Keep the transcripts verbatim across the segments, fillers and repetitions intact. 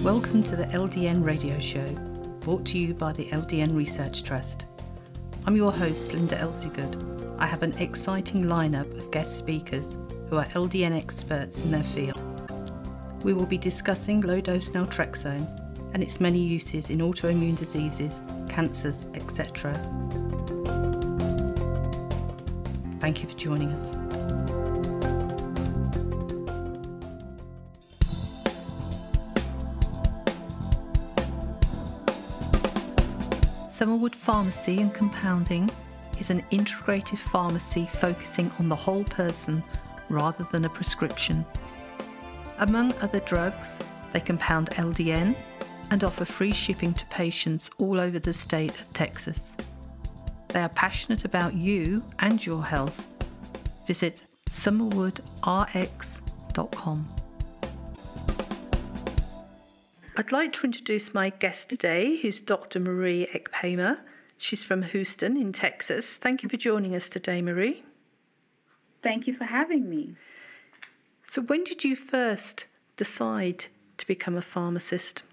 Welcome to the L D N Radio Show, brought to you by the L D N Research Trust. I'm your host, Linda Elseygood. I have an exciting lineup of guest speakers who are L D N experts in their field. We will be discussing low-dose naltrexone and its many uses in autoimmune diseases, cancers, et cetera. Thank you for joining us. Summerwood Pharmacy and Compounding is an integrative pharmacy focusing on the whole person rather than a prescription. Among other drugs, they compound L D N and offer free shipping to patients all over the state of Texas. They are passionate about you and your health. Visit summerwood r x dot com. I'd like to introduce my guest today, who's Doctor Marie Ekpamer. She's from Houston in Texas. Thank you for joining us today, Marie. Thank you for having me. So when did you first decide to become a pharmacist?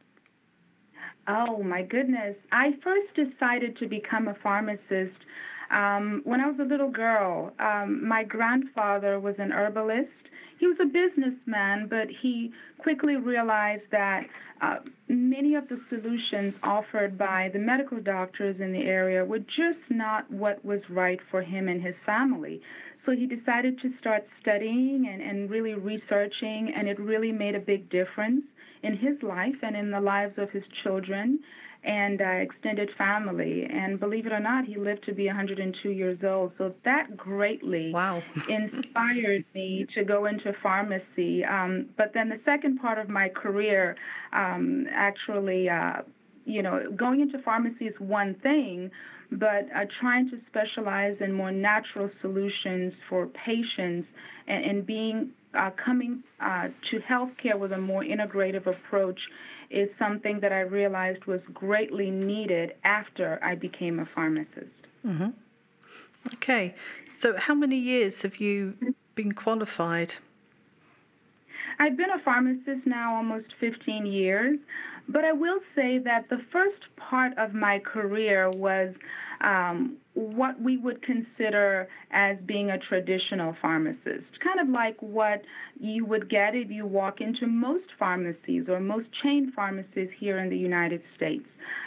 Oh, my goodness. I first decided to become a pharmacist um, when I was a little girl. Um, my grandfather was an herbalist. He was a businessman, but he quickly realized that uh, many of the solutions offered by the medical doctors in the area were just not what was right for him and his family. So he decided to start studying and, and really researching, and it really made a big difference in his life and in the lives of his children and uh, extended family. And believe it or not, he lived to be one hundred two years old. So that greatly wow. inspired me to go into pharmacy. Um, but then the second part of my career, um, actually, uh, you know, going into pharmacy is one thing, but uh, trying to specialize in more natural solutions for patients and, and being uh, coming uh, to healthcare with a more integrative approach is something that I realized was greatly needed after I became a pharmacist. Mm-hmm. Okay. So how many years have you been qualified? I've been a pharmacist now almost fifteen years, but I will say that the first part of my career was um, what we would consider as being a traditional pharmacist, kind of like what you would get if you walk into most pharmacies or most chain pharmacies here in the United States.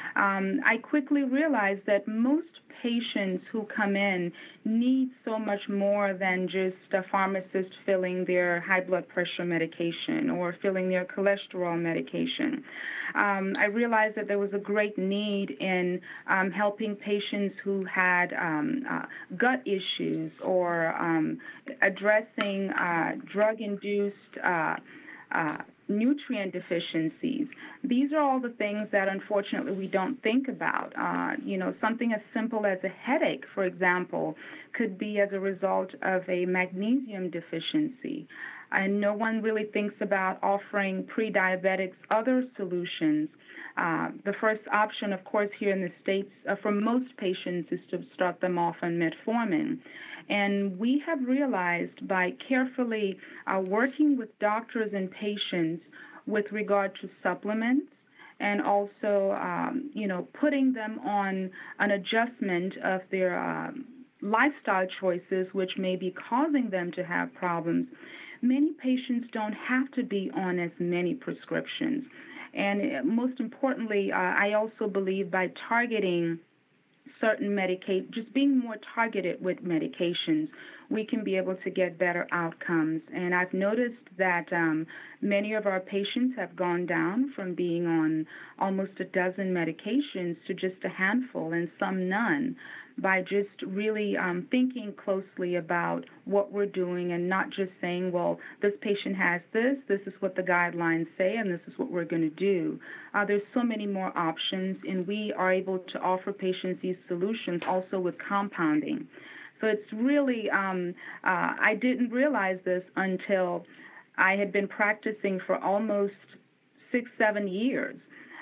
Um, I quickly realized that most patients who come in need so much more than just a pharmacist filling their high blood pressure medication or filling their cholesterol medication. Um, I realized that there was a great need in um, helping patients who had um, uh, gut issues or um, addressing uh, drug-induced uh, uh, nutrient deficiencies. These are all the things that, unfortunately, we don't think about. Uh, you know, something as simple as a headache, for example, could be as a result of a magnesium deficiency. And no one really thinks about offering pre-diabetics other solutions. Uh, the first option, of course, here in the States uh, for most patients is to start them off on metformin. And we have realized by carefully uh, working with doctors and patients with regard to supplements and also, um, you know, putting them on an adjustment of their uh, lifestyle choices, which may be causing them to have problems, many patients don't have to be on as many prescriptions. And most importantly, uh, I also believe by targeting certain medicate, just being more targeted with medications, we can be able to get better outcomes. And I've noticed that um, many of our patients have gone down from being on almost a dozen medications to just a handful and some none, by just really um, thinking closely about what we're doing and not just saying, well, this patient has this, this is what the guidelines say, and this is what we're going to do. Uh, there's so many more options, and we are able to offer patients these solutions also with compounding. So it's really, um, uh, I didn't realize this until I had been practicing for almost six, seven years.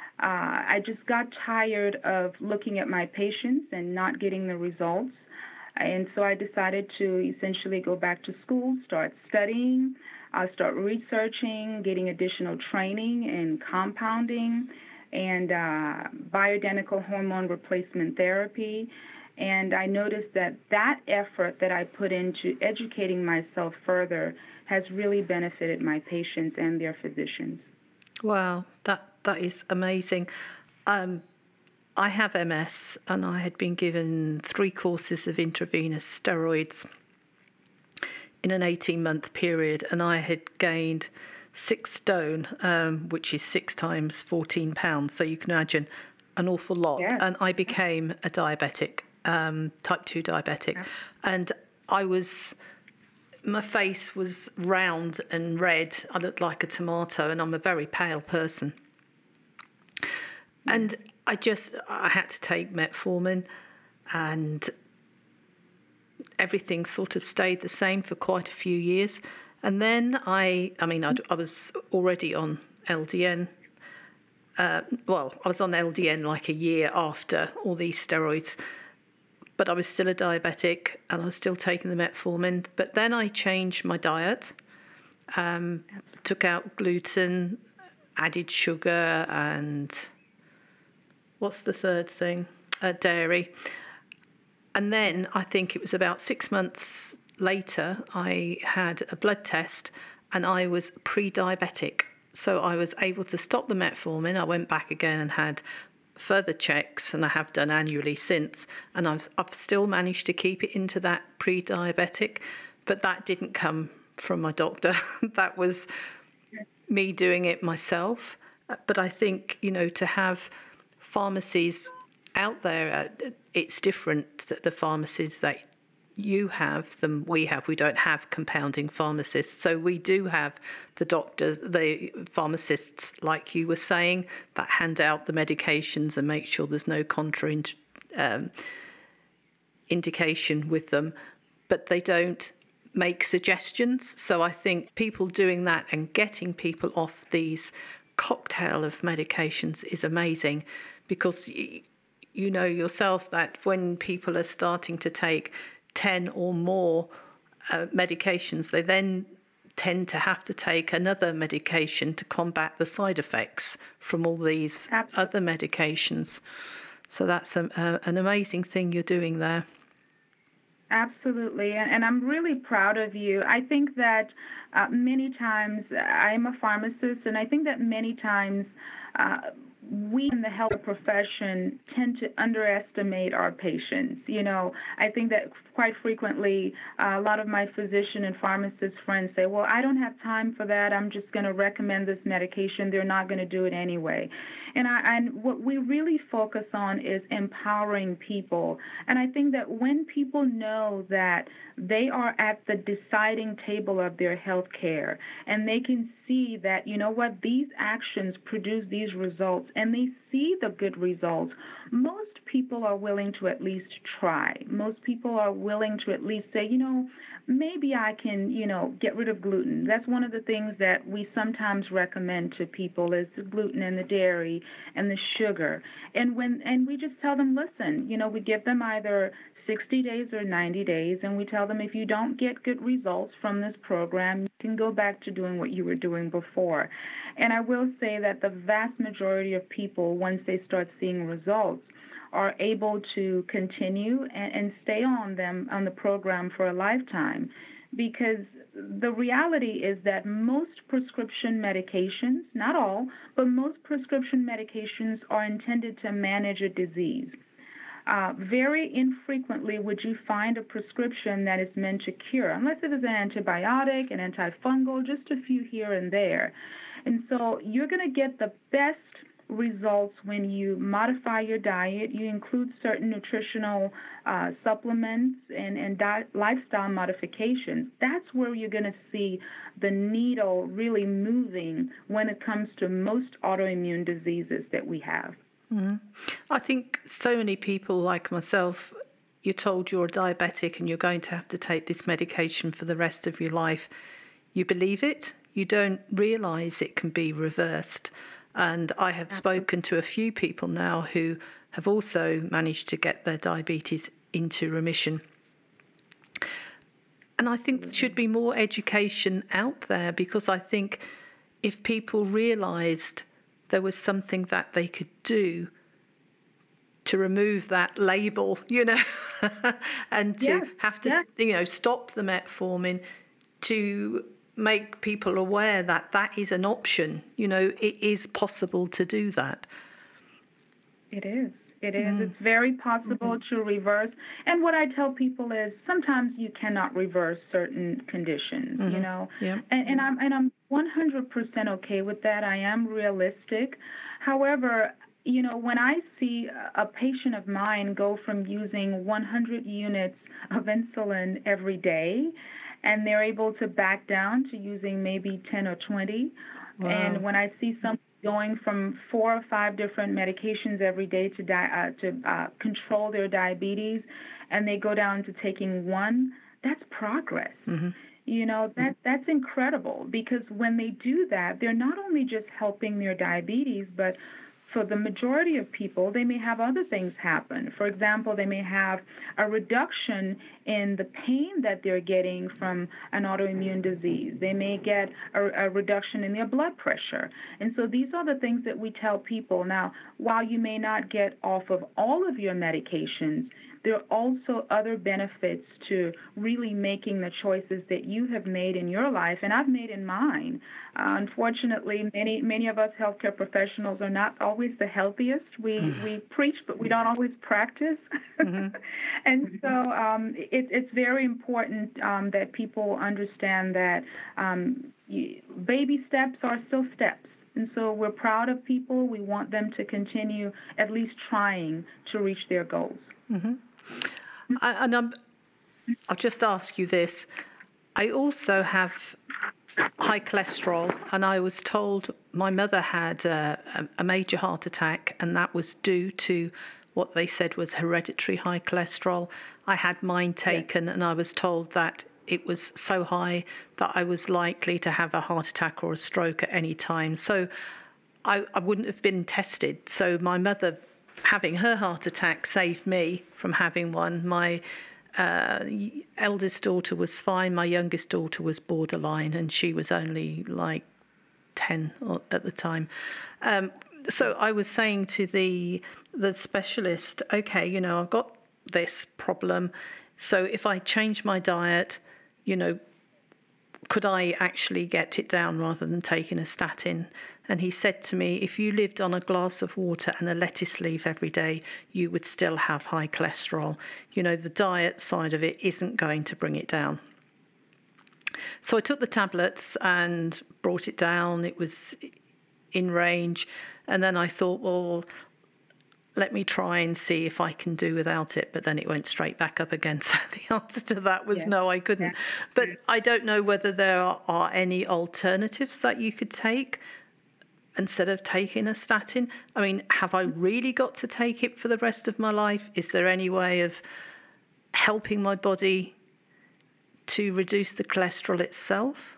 Uh, I just got tired of looking at my patients and not getting the results. And so I decided to essentially go back to school, start studying, uh, start researching, getting additional training in compounding and uh, bioidentical hormone replacement therapy. And I noticed that that effort that I put into educating myself further has really benefited my patients and their physicians. Wow, that that is amazing. Um, I have M S, and I had been given three courses of intravenous steroids in an eighteen-month period, and I had gained six stone, um, which is six times fourteen pounds. So you can imagine an awful lot. Yes. And I became a diabetic, um, type two diabetic. Yeah. And I was, my face was round and red. I looked like a tomato, and I'm a very pale person. And I just, I had to take metformin, and everything sort of stayed the same for quite a few years. And then I, I mean, I'd, I was already on L D N. Uh, well, I was on L D N like a year after all these steroids, but I was still a diabetic and I was still taking the metformin. But then I changed my diet, um, took out gluten, added sugar, and what's the third thing? Uh, dairy. And then I think it was about six months later, I had a blood test and I was pre-diabetic. So I was able to stop the metformin. I went back again and had further checks, and I have done annually since. And I've, I've still managed to keep it into that pre-diabetic, but that didn't come from my doctor. That was me doing it myself. But I think, you know, to have pharmacies out there, uh, it's different, the pharmacies that you have them we have. We don't have compounding pharmacists. So we do have the doctors, the pharmacists, like you were saying, that hand out the medications and make sure there's no contra um, indication with them, but they don't make suggestions. So I think people doing that and getting people off these cocktail of medications is amazing, because you know yourself that when people are starting to take ten or more uh, medications, they then tend to have to take another medication to combat the side effects from all these Absolutely. Other medications. So that's a, a, an amazing thing you're doing there. Absolutely, and, and I'm really proud of you. I think that uh, many times, I'm a pharmacist, and I think that many times uh, we in the health profession tend to underestimate our patients. You know, I think that quite frequently uh, a lot of my physician and pharmacist friends say, well, I don't have time for that. I'm just going to recommend this medication. They're not going to do it anyway. And, I, and what we really focus on is empowering people. And I think that when people know that they are at the deciding table of their health care, and they can see that, you know what, these actions produce these results, and they see the good results, most people are willing to at least try. Most people are willing to at least say, you know, maybe I can, you know, get rid of gluten. That's one of the things that we sometimes recommend to people is the gluten and the dairy and the sugar. And when and we just tell them, listen, you know, we give them either sixty days or ninety days, and we tell them if you don't get good results from this program, you can go back to doing what you were doing before. And I will say that the vast majority of people, once they start seeing results, are able to continue and, and stay on them on the program for a lifetime, because the reality is that most prescription medications, not all, but most prescription medications are intended to manage a disease. Uh, very infrequently would you find a prescription that is meant to cure, unless it is an antibiotic, an antifungal, just a few here and there. And so you're going to get the best results when you modify your diet. You include certain nutritional uh, supplements and, and di- lifestyle modifications. That's where you're going to see the needle really moving when it comes to most autoimmune diseases that we have. Mm-hmm. I think so many people like myself, you're told you're a diabetic and you're going to have to take this medication for the rest of your life. You believe it. You don't realise it can be reversed. And I have spoken to a few people now who have also managed to get their diabetes into remission. And I think there should be more education out there, because I think if people realised there was something that they could do to remove that label, you know, and to yeah, have to, yeah. you know, stop the metformin, to make people aware that that is an option. You know, it is possible to do that. It is. It is. Mm. It's very possible mm-hmm. to reverse. And what I tell people is sometimes you cannot reverse certain conditions, mm-hmm. you know. Yeah. And, and I'm and I'm one hundred percent okay with that. I am realistic. However, you know, when I see a patient of mine go from using one hundred units of insulin every day, and they're able to back down to using maybe ten or twenty, wow. and when I see some going from four or five different medications every day to di- uh, to uh, control their diabetes, and they go down to taking one, that's progress. Mm-hmm. You know, that that's incredible, because when they do that, they're not only just helping their diabetes, but for the majority of people, they may have other things happen. For example, they may have a reduction in the pain that they're getting from an autoimmune disease. They may get a, a reduction in their blood pressure. And so these are the things that we tell people. Now, while you may not get off of all of your medications, there are also other benefits to really making the choices that you have made in your life, and I've made in mine. Uh, unfortunately, many many of us healthcare professionals are not always the healthiest. We mm-hmm. we preach, but we don't always practice. Mm-hmm. And so um, it, it's very important um, that people understand that um, baby steps are still steps. And so we're proud of people. We want them to continue at least trying to reach their goals. Mm-hmm. I, and I'm, I'll just ask you this. I also have high cholesterol, and I was told my mother had a, a major heart attack, and that was due to what they said was hereditary high cholesterol. I had mine taken, yeah. and I was told that it was so high that I was likely to have a heart attack or a stroke at any time. So I, I wouldn't have been tested. So my mother having her heart attack saved me from having one. My uh, eldest daughter was fine. My youngest daughter was borderline, and she was only like ten at the time. Um, so I was saying to the the specialist, okay, you know, I've got this problem. So if I change my diet, you know, could I actually get it down rather than taking a statin? And he said to me, if you lived on a glass of water and a lettuce leaf every day, you would still have high cholesterol. You know, the diet side of it isn't going to bring it down. So I took the tablets and brought it down. It was in range. And then I thought, well, let me try and see if I can do without it. But then it went straight back up again. So the answer to that was yeah. no, I couldn't. Yeah. But I don't know whether there are, are any alternatives that you could take instead of taking a statin. I mean, have I really got to take it for the rest of my life? Is there any way of helping my body to reduce the cholesterol itself?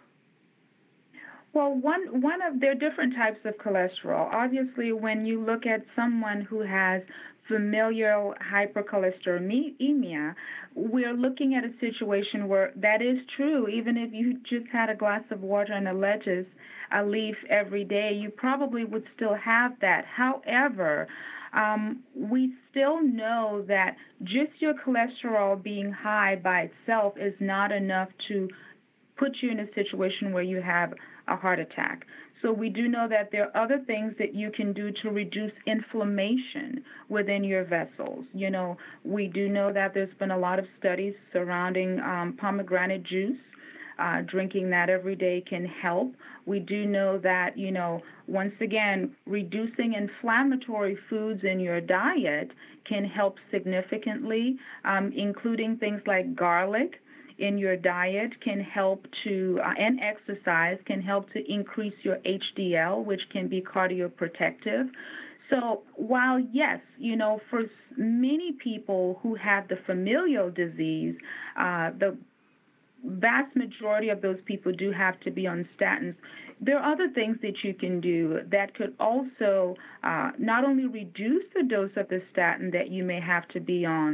Well, one one of there are different types of cholesterol. Obviously, when you look at someone who has familial hypercholesterolemia, we're looking at a situation where that is true. Even if you just had a glass of water and a lettuce, a leaf every day, you probably would still have that. However, um, we still know that just your cholesterol being high by itself is not enough to put you in a situation where you have a heart attack. So we do know that there are other things that you can do to reduce inflammation within your vessels. You know, we do know that there's been a lot of studies surrounding um, pomegranate juice. Uh, drinking that every day can help. We do know that, you know, once again, reducing inflammatory foods in your diet can help significantly, um, including things like garlic in your diet can help to, uh, and exercise can help to increase your H D L, which can be cardioprotective. So while, yes, you know, for many people who have the familial disease, uh, the vast majority of those people do have to be on statins. There are other things that you can do that could also uh, not only reduce the dose of the statin that you may have to be on,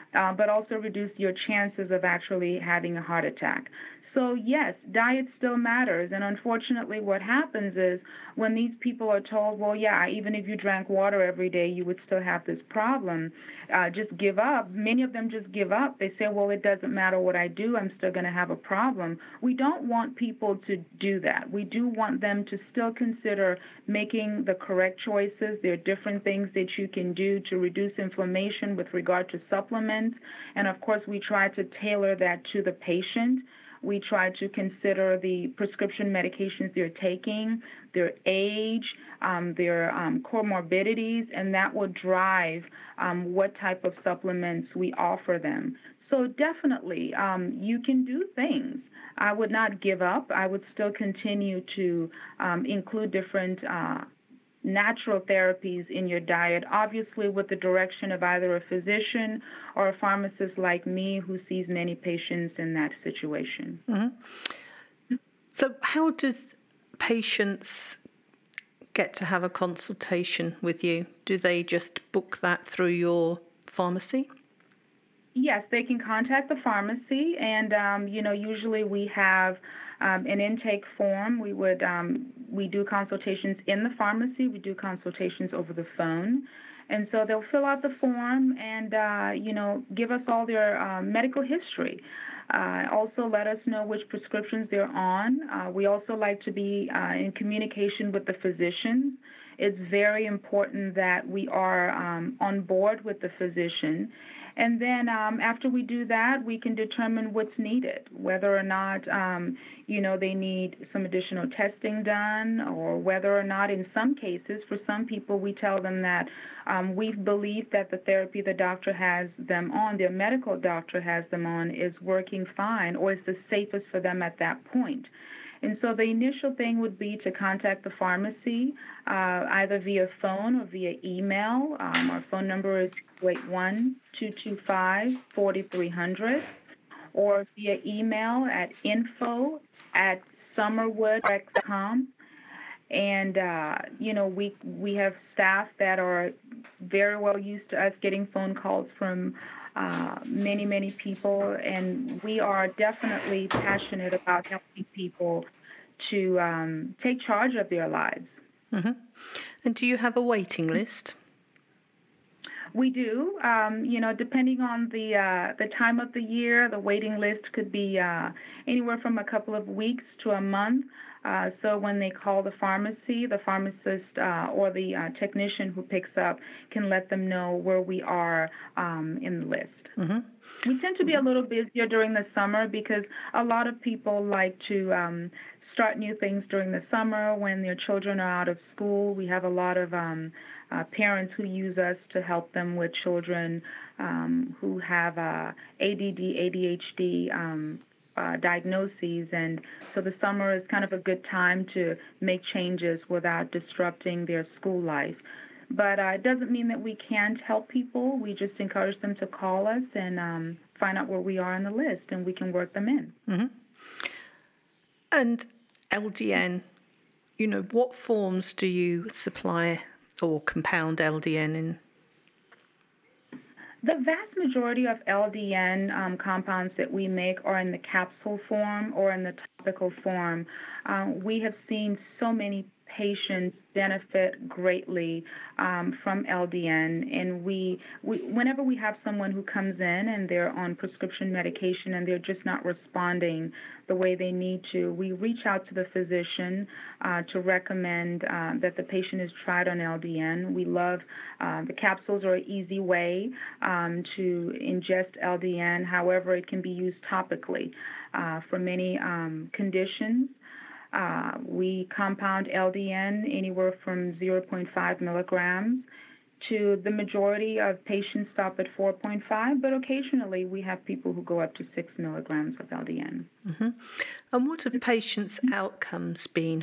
uh, but also reduce your chances of actually having a heart attack. So yes, diet still matters. And unfortunately, what happens is when these people are told, well, yeah, even if you drank water every day, you would still have this problem, uh, just give up. Many of them just give up. They say, well, it doesn't matter what I do. I'm still going to have a problem. We don't want people to do that. We do want them to still consider making the correct choices. There are different things that you can do to reduce inflammation with regard to supplements. And of course, we try to tailor that to the patient. We try to consider the prescription medications they're taking, their age, um, their um, comorbidities, and that will drive um, what type of supplements we offer them. So definitely, um, you can do things. I would not give up. I would still continue to um, include different uh, natural therapies in your diet, obviously with the direction of either a physician or a pharmacist like me who sees many patients in that situation. Mm-hmm. So how does patients get to have a consultation with you? Do they just book that through your pharmacy? Yes, they can contact the pharmacy, and, um, you know, usually we have Um, an intake form. We would um, we do consultations in the pharmacy. We do consultations over the phone, and so they'll fill out the form and uh, you know give us all their uh, medical history. Uh, also, let us know which prescriptions they're on. Uh, we also like to be uh, in communication with the physicians. It's very important that we are um, on board with the physician. And then um, after we do that, we can determine what's needed, whether or not, um, you know, they need some additional testing done, or whether or not in some cases, for some people, we tell them that um, we believe that the therapy the doctor has them on, their medical doctor has them on, is working fine or is the safest for them at that point. And so the initial thing would be to contact the pharmacy, uh, either via phone or via email. Um, our phone number is two eight one, two two five, four three zero zero, or via email at info at summerwood dot com. And, uh, you know, we we have staff that are very well used to us getting phone calls from uh, many, many people, and we are definitely passionate about helping people to um, take charge of their lives. Mm-hmm. And do you have a waiting list? We do. Um, you know, depending on the uh, the time of the year, the waiting list could be uh, anywhere from a couple of weeks to a month. Uh, so when they call the pharmacy, the pharmacist uh, or the uh, technician who picks up can let them know where we are um, in the list. Mm-hmm. We tend to be a little busier during the summer because a lot of people like to um, start new things during the summer when their children are out of school. We have a lot of um, uh, parents who use us to help them with children um, who have uh, A D D, A D H D um, uh, diagnoses, and so the summer is kind of a good time to make changes without disrupting their school life. But uh, it doesn't mean that we can't help people. We just encourage them to call us and um, find out where we are on the list, and we can work them in. Mm-hmm. And L D N, you know, what forms do you supply or compound L D N in? The vast majority of L D N um, compounds that we make are in the capsule form or in the topical form. Uh, we have seen so many patients benefit greatly um, from L D N, and we, we, whenever we have someone who comes in and they're on prescription medication and they're just not responding the way they need to, we reach out to the physician uh, to recommend uh, that the patient is tried on L D N. We love uh, the capsules are an easy way um, to ingest L D N. However, it can be used topically uh, for many um, conditions. Uh, we compound L D N anywhere from zero point five milligrams to the majority of patients stop at four point five, but occasionally we have people who go up to six milligrams of L D N. Mm-hmm. And what have patients' outcomes been?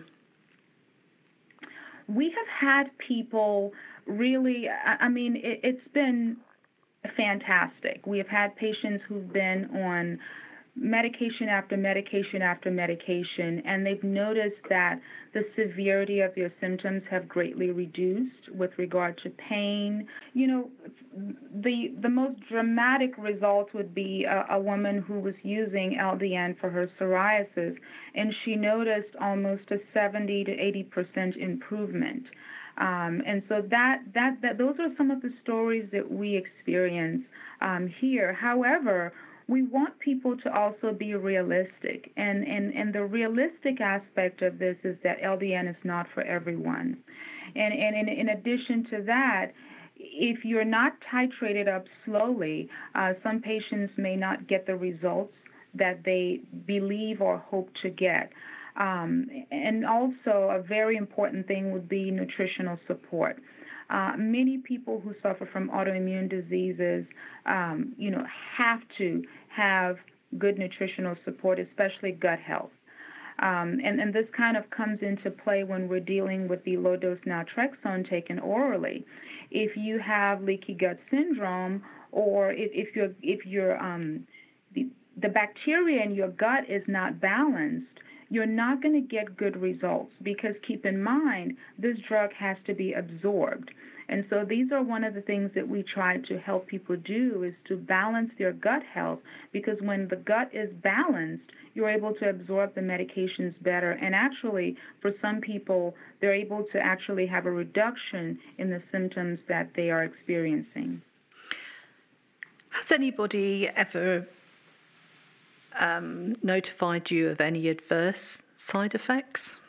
We have had people really, I mean, it, it's been fantastic. We have had patients who've been on medication after medication after medication, and they've noticed that the severity of their symptoms have greatly reduced with regard to pain. You know, the the most dramatic result would be a, a woman who was using L D N for her psoriasis, and she noticed almost a seventy to eighty percent improvement. Um, and so that, that that those are some of the stories that we experience um, here. However, we want people to also be realistic, and, and, and the realistic aspect of this is that L D N is not for everyone. And, and in, in addition to that, if you're not titrated up slowly, uh, some patients may not get the results that they believe or hope to get. Um, and also a very important thing would be nutritional support. Uh, many people who suffer from autoimmune diseases, um, you know, have to have good nutritional support, especially gut health. Um, and, and this kind of comes into play when we're dealing with the low-dose naltrexone taken orally. If you have leaky gut syndrome, or if, if you're if you're um, the, the bacteria in your gut is not balanced, you're not going to get good results, because keep in mind, this drug has to be absorbed. And so these are one of the things that we try to help people do, is to balance their gut health, because when the gut is balanced, you're able to absorb the medications better. And actually, for some people, they're able to actually have a reduction in the symptoms that they are experiencing. Has anybody ever Um, notified you of any adverse side effects?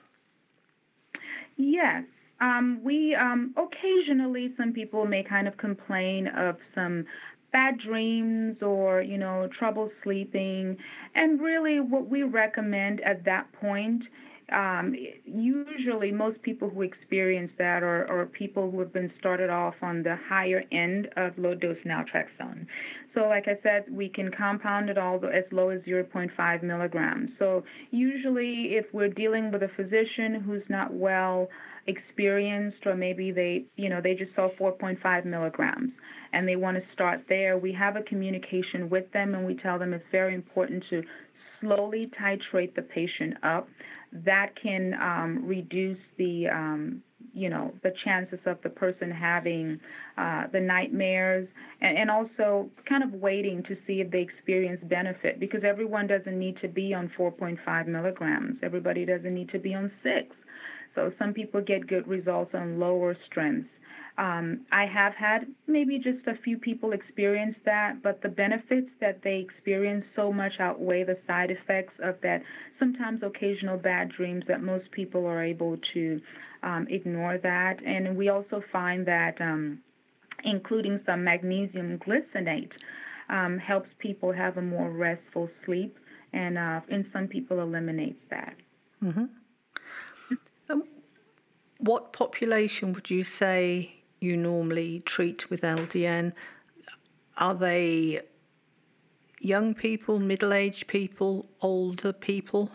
Yes. Um, we um, occasionally, some people may kind of complain of some bad dreams or, you know, trouble sleeping. And really what we recommend at that point, um, usually most people who experience that are, are people who have been started off on the higher end of low-dose naltrexone. So like I said, we can compound it all as low as zero point five milligrams. So usually if we're dealing with a physician who's not well experienced, or maybe they, you know, they just saw four point five milligrams and they want to start there, we have a communication with them, and we tell them it's very important to slowly titrate the patient up. That can um, reduce the, um, you know, the chances of the person having uh, the nightmares, and, and also kind of waiting to see if they experience benefit, because everyone doesn't need to be on four point five milligrams. Everybody doesn't need to be on six. So some people get good results on lower strengths. Um, I have had maybe just a few people experience that, but the benefits that they experience so much outweigh the side effects of that sometimes occasional bad dreams that most people are able to um, ignore that. And we also find that um, including some magnesium glycinate um, helps people have a more restful sleep, and uh, in some people eliminates that. Mm-hmm. Um, what population would you say you normally treat with L D N? Are they young people, middle-aged people, older people?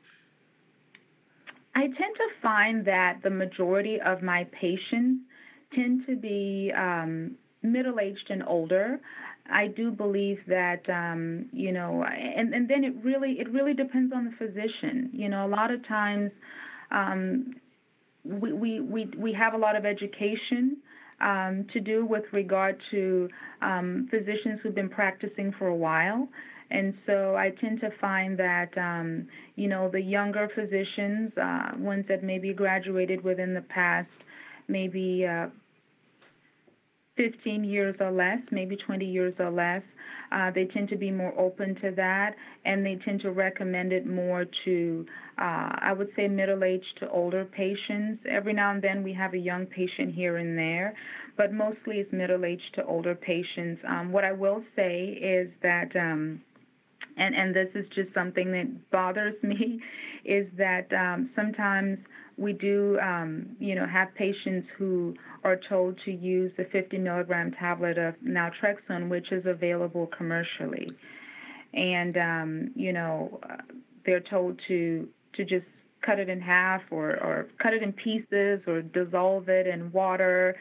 I tend to find that the majority of my patients tend to be um, middle-aged and older. I do believe that, um, you know, and, and then it really it really depends on the physician. You know, a lot of times um, we, we, we, we have a lot of education Um, to do with regard to um, physicians who've been practicing for a while. And so I tend to find that, um, you know, the younger physicians, uh, ones that maybe graduated within the past maybe uh, fifteen years or less, maybe twenty years or less, uh, they tend to be more open to that, and they tend to recommend it more to, uh, I would say, middle-aged to older patients. Every now and then we have a young patient here and there, but mostly it's middle-aged to older patients. Um, what I will say is that, um, and, and this is just something that bothers me, is that um, sometimes we do, um, you know, have patients who are told to use the fifty milligram tablet of naltrexone, which is available commercially. And, um, you know, they're told to to just cut it in half, or, or cut it in pieces, or dissolve it in water.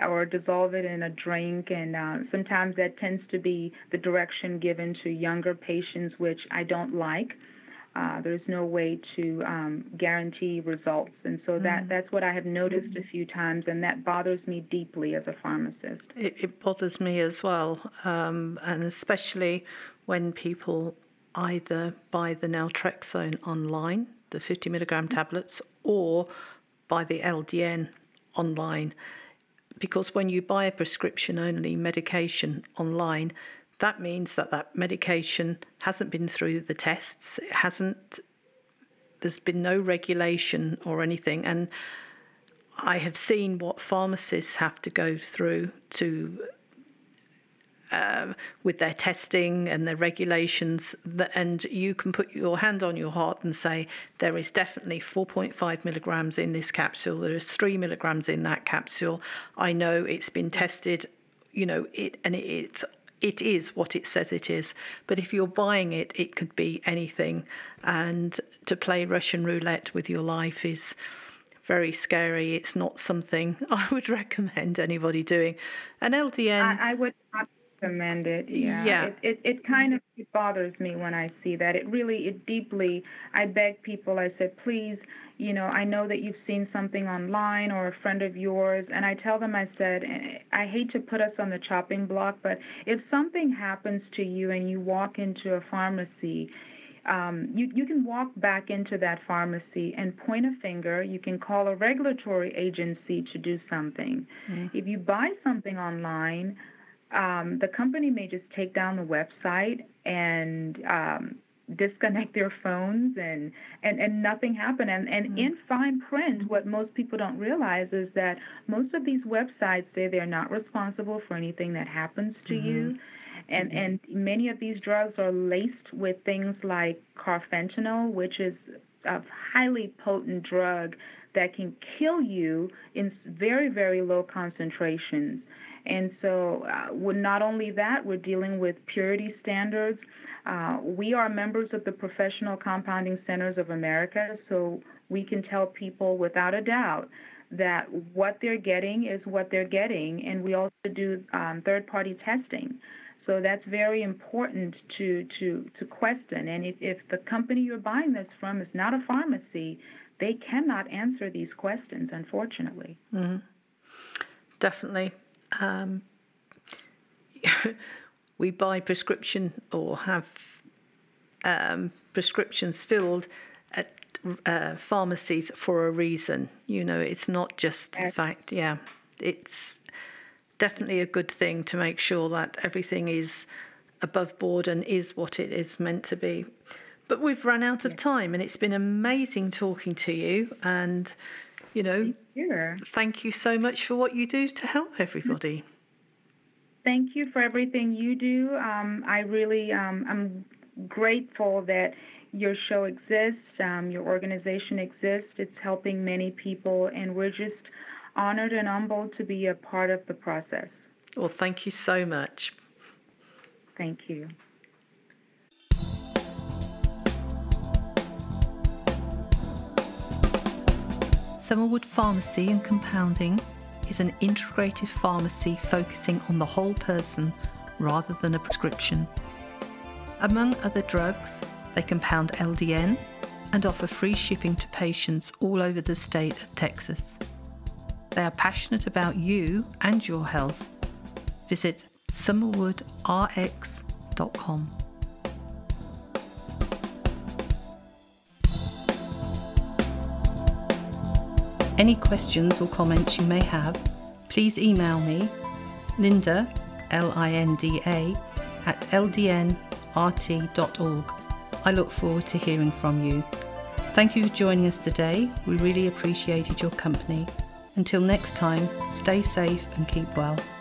or dissolve it in a drink, and uh, sometimes that tends to be the direction given to younger patients, which I don't like. Uh, there's no way to um, guarantee results, and so that, mm. that's what I have noticed a few times, and that bothers me deeply as a pharmacist. It, it bothers me as well, um, and especially when people either buy the naltrexone online, the fifty milligram tablets, or buy the L D N online, because when you buy a prescription-only medication online, that means that that medication hasn't been through the tests. It hasn't, there's been no regulation or anything. And I have seen what pharmacists have to go through to, uh, with their testing and their regulations. And you can put your hand on your heart and say, there is definitely four point five milligrams in this capsule. There is three milligrams in that capsule. I know it's been tested, you know, it, and it, it's, It is what it says it is. But if you're buying it, it could be anything. And to play Russian roulette with your life is very scary. It's not something I would recommend anybody doing. An L D N... I, I would not recommend it. Yeah. yeah. It, it, it kind of it bothers me when I see that. It really, it deeply, I beg people, I said, please, you know, I know that you've seen something online or a friend of yours, and I tell them, I said, I hate to put us on the chopping block, but if something happens to you and you walk into a pharmacy, um, you, you can walk back into that pharmacy and point a finger. You can call a regulatory agency to do something. Mm-hmm. If you buy something online, um, the company may just take down the website and um, disconnect their phones, and, and, and nothing happened. And, and mm-hmm. in fine print, what most people don't realize is that most of these websites say they're not responsible for anything that happens to mm-hmm. you. And, mm-hmm. and many of these drugs are laced with things like carfentanil, which is a highly potent drug that can kill you in very, very low concentrations. And so uh, we're not only that, we're dealing with purity standards. Uh, we are members of the Professional Compounding Centers of America, so we can tell people without a doubt that what they're getting is what they're getting, and we also do um, third-party testing. So that's very important to, to, to question. And if, if the company you're buying this from is not a pharmacy, they cannot answer these questions, unfortunately. Mm-hmm. Definitely. Um, we buy prescription or have um, prescriptions filled at uh, pharmacies for a reason. You know, it's not just the fact, yeah, it's definitely a good thing to make sure that everything is above board and is what it is meant to be. But we've run out of time, and it's been amazing talking to you. And, you know, sure. Thank you so much for what you do to help everybody. Thank you for everything you do. Um, I really, um, I'm grateful that your show exists, um, your organization exists. It's helping many people, and we're just honored and humbled to be a part of the process. Well, thank you so much. Thank you. Summerwood Pharmacy and Compounding is an integrative pharmacy focusing on the whole person rather than a prescription. Among other drugs, they compound L D N and offer free shipping to patients all over the state of Texas. They are passionate about you and your health. Visit summerwood r x dot com. Any questions or comments you may have, please email me, Linda, L I N D A, at l d n r t dot org. I look forward to hearing from you. Thank you for joining us today. We really appreciated your company. Until next time, stay safe and keep well.